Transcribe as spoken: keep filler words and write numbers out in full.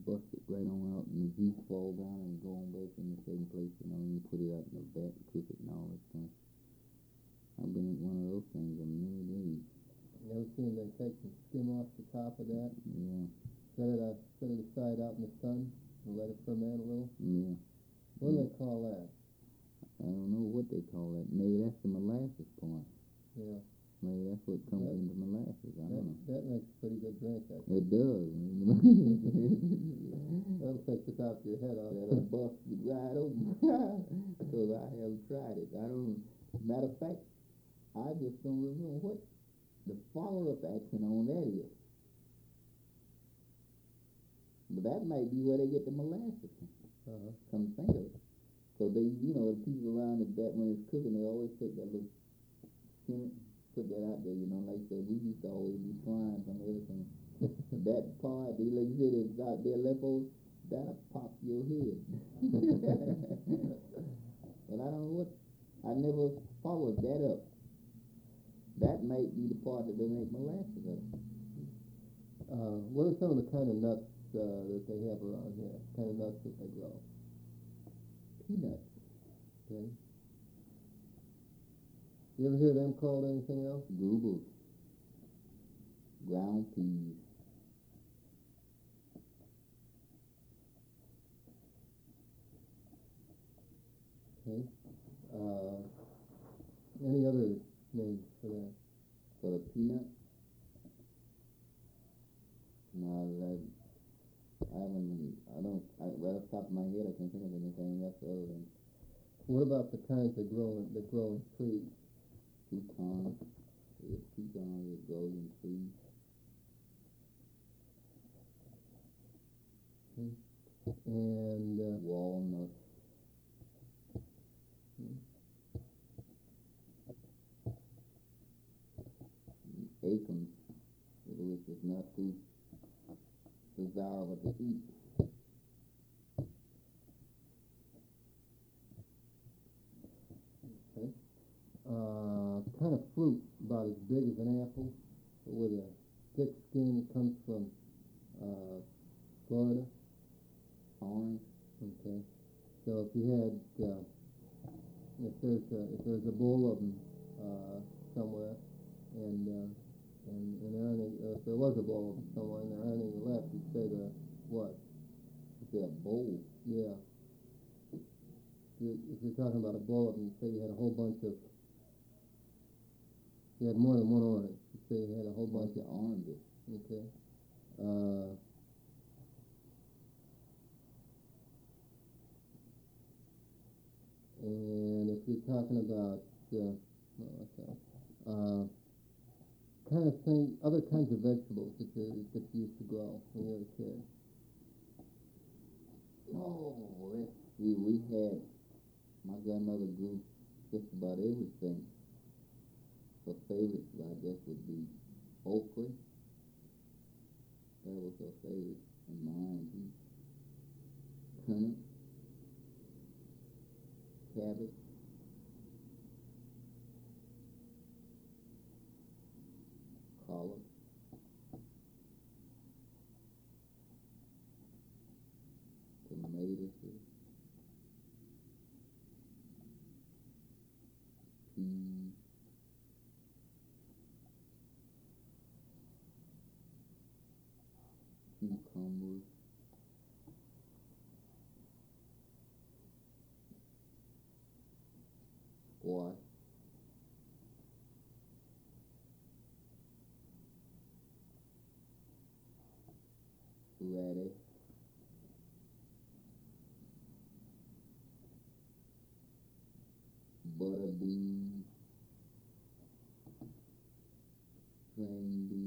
bust it right on out, and the juice fall down and go on back in the same place, you know, and you put it out in the vat and cook it and all that stuff. I've been at one of those things on many days. You ever seen them take the skim off the top of that? Yeah. Set it, uh, set it aside out in the sun and let it ferment a little? Yeah. What do they call that? I don't know what they call that. Maybe that's the molasses part. Yeah. Maybe that's what comes That- into molasses. I That, don't know. that makes a pretty good drink, I think. It does. That'll take the top of your head off. That'll bust you right open. Because I haven't tried it. I don't. Matter of fact, I just don't remember what the follow-up action on that is. But that might be where they get the molasses from. Uh-huh. Come to think of it. So they, you know, the people around the that when it's cooking, they always take that little skin, put that out there, you know, like I said, we used to always be frying from everything. That part, they like you said, it's out there left over, that'll pop your head. But I don't know what, I never followed that up. That might be the part that they make molasses of. Uh, what are some of the kind of nuts uh, that they have around here? Kind of nuts that they grow? Peanuts. Okay. You ever hear them called anything else? Goobers. Ground peas. Okay. Uh, any other names for that? For the peanut? No, I, I haven't, I don't, I, right off the top of my head, I can't think of anything else other than What about the kinds that grow in, that grow in trees? pecans. There's pecans that grow in trees. Okay. And uh, Walnuts. Acorns, which is not too desirable to eat. okay. Uh, kind of fruit about as big as an apple, with a thick skin that comes from uh, Florida. Orange. Okay. So if you had, uh, if there's a, if there's a bowl of them uh, somewhere, and uh, and and there aren't any, or if there was a bowl of them somewhere and there aren't any left, you'd say the what? You say a bowl. Yeah. You, if you're talking about a bowl of them, say you had a whole bunch of, you had more than one orange. You say you had a whole bunch Bunch of oranges. Okay. Uh, and if you're talking about, uh, oh, okay, uh, kind of thing, other kinds of vegetables that you that you used to grow when you were a kid. Oh, let's see. We had, my grandmother grew just about everything. Her favorite, I guess, would be okra. That was her favorite, and mine too. Turnip, cabbage, collard, tomatoes, peas, cucumbers, squash, radish, butter beans, string beans,